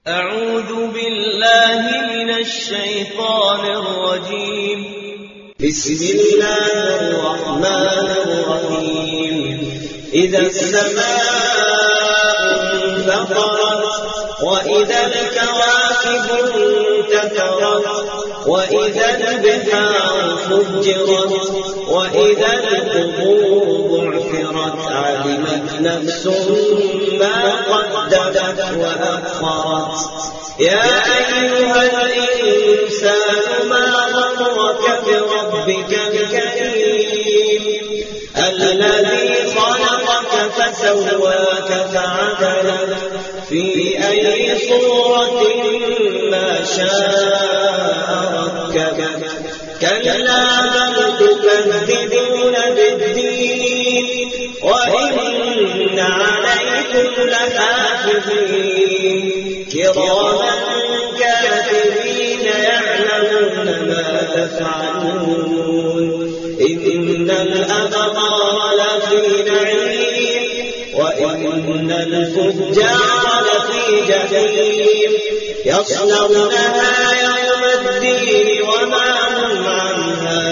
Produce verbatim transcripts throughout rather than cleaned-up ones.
أعوذ بالله من الشيطان الرجيم. بسم الله الرحمن الرحيم. إذا السماء انفطرت وإذا الكواكب انتثرت وإذا البحار فجرت وإذا القبور بعثرت علمت نفس ما قدمت وأخرت. يا أيها الإنسان ما غرك بربك الكريم الذي خلقك فسواك فعدلك في أي صورة ما شاء ركبك. كلا بل تكذبون بالدين وإن عليكم لحافظين كراما كاتبين يعلمون ما تفعلون. إن الأبرار لفي نعيم وإن الفجار لفي جحيم يصلونها يوم الدين وما هم عنها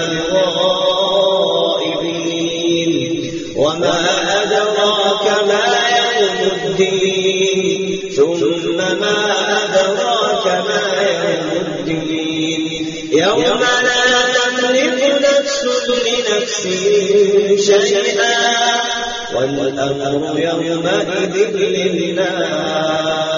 بغائبين. وما أدراك ما يوم الدين ثم ما أدراك ما يوم الدين يوم لا تملك نفس لنفس شيئا والأمر يومئذ لله.